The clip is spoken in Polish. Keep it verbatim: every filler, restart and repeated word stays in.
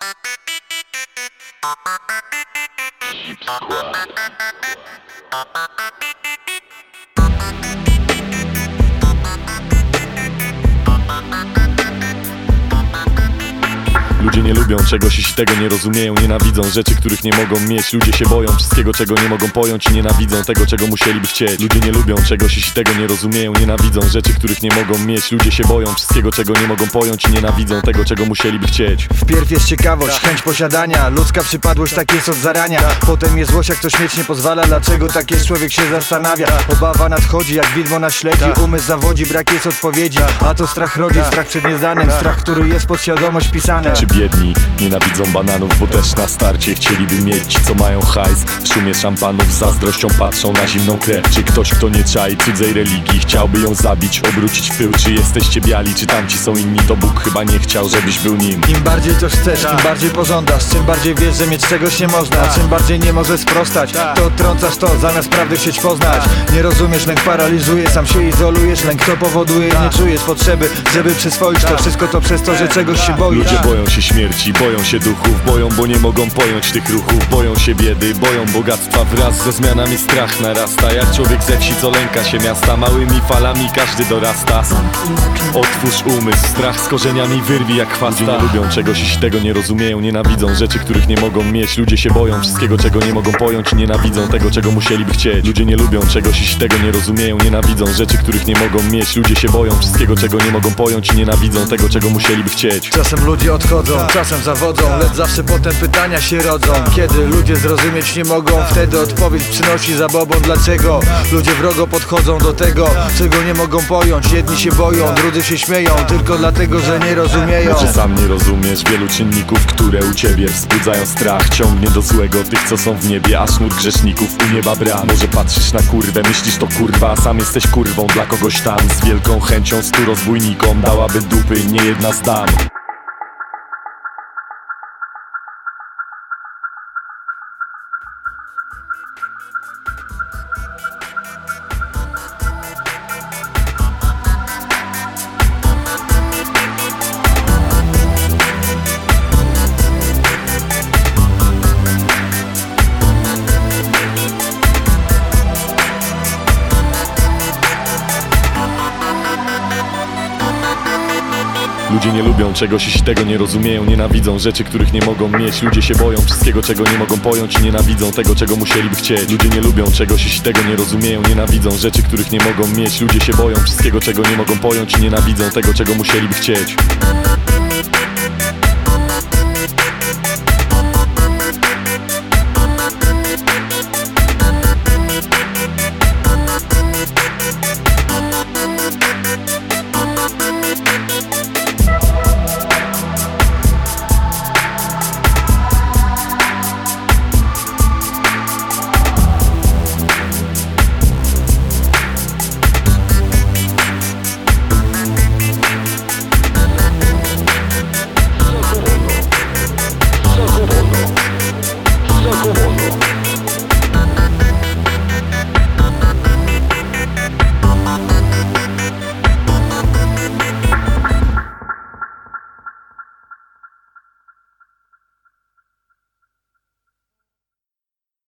Ludzie nie lubią czegoś, jeśli tego nie rozumieją. Nienawidzą rzeczy, których nie mogą mieć. Ludzie się boją wszystkiego, czego nie mogą pojąć, i nienawidzą tego, czego musieliby chcieć. Ludzie nie lubią czegoś, jeśli tego nie rozumieją. Nienawidzą rzeczy, których nie mogą mieć. Ludzie się boją wszystkiego, czego nie mogą pojąć, i nienawidzą tego, czego musieliby chcieć. Wpierw jest ciekawość, chęć posiadania. Ludzka przypadłość, tak jest od zarania. Potem jest złość, jak ktoś mieć nie pozwala. Dlaczego tak jest, człowiek się zastanawia. Obawa nadchodzi, jak widmo nas śledzi. Umysł zawodzi, brak jest odpowiedzi. A to strach rodzi, strach przed nieznanym. Strach, który jest pod świadomość pisany. Czy biedni nienawidzą bananów, bo też na starcie chcieliby mieć ci, co mają hajs. W szumie szampanów z zazdrością patrzą na zimną krew. Czy ktoś, kto nie czai cudzej religii, chciałby ją zabić, obrócić w pył? Czy jesteście biali, czy tamci są inni? To Bóg chyba nie chciał, żebyś był nim. Im bardziej to chcesz, im bardziej pożądasz. Czym bardziej wiesz, że mieć czegoś nie można, a czym bardziej nie możesz sprostać, to odtrącasz to, zamiast prawdy chcieć poznać. Nie rozumiesz, lęk paraliżuje, sam się izolujesz. Lęk to powoduje, nie czujesz potrzeby, żeby przyswoić to wszystko, to przez to, że czegoś się boisz. Ludzie boją się śmierci, boją się duchów, boją, bo nie mogą pojąć tych ruchów. Boją się biedy, boją bogactwa. Wraz ze zmianami strach narasta, jak człowiek ze wsi, co lęka się miasta. Małymi falami każdy dorasta. Otwórz umysł, strach z korzeniami wyrwi jak chwasta. Ludzie nie lubią czegoś, jeśli tego nie rozumieją. Nienawidzą rzeczy, których nie mogą mieć. Ludzie się boją wszystkiego, czego nie mogą pojąć, i nienawidzą tego, czego musieliby chcieć. Ludzie nie lubią czegoś, jeśli tego nie rozumieją. Nienawidzą rzeczy, których nie mogą mieć. Ludzie się boją wszystkiego, czego nie mogą pojąć, i nienawidzą tego, czego musieliby chcieć. Czasem ludzie odchodzą, czasem zawodzą, lecz zawsze potem pytania się rodzą. Kiedy ludzie zrozumieć nie mogą, wtedy odpowiedź przynosi zabobon. Dlaczego ludzie wrogo podchodzą do tego, czego nie mogą pojąć? Jedni się boją, drudzy się śmieją, tylko dlatego, że nie rozumieją. Może sam nie rozumiesz wielu czynników, które u ciebie wzbudzają strach. Ciągnie do złego tych, co są w niebie, aż nurt grzeszników u nieba bram. Może patrzysz na kurwę, myślisz to kurwa, a sam jesteś kurwą dla kogoś tam. Z wielką chęcią stu rozbójnikom dałaby dupy nie jedna z dam. Ludzie nie lubią czegoś, jeśli tego nie rozumieją. Nienawidzą rzeczy, których nie mogą mieć. Ludzie się boją wszystkiego, czego nie mogą pojąć, i nienawidzą tego, czego musieliby chcieć. Ludzie nie lubią czegoś, jeśli tego nie rozumieją. Nienawidzą rzeczy, których nie mogą mieć. Ludzie się boją wszystkiego, czego nie mogą pojąć, i nienawidzą tego, czego musieliby chcieć.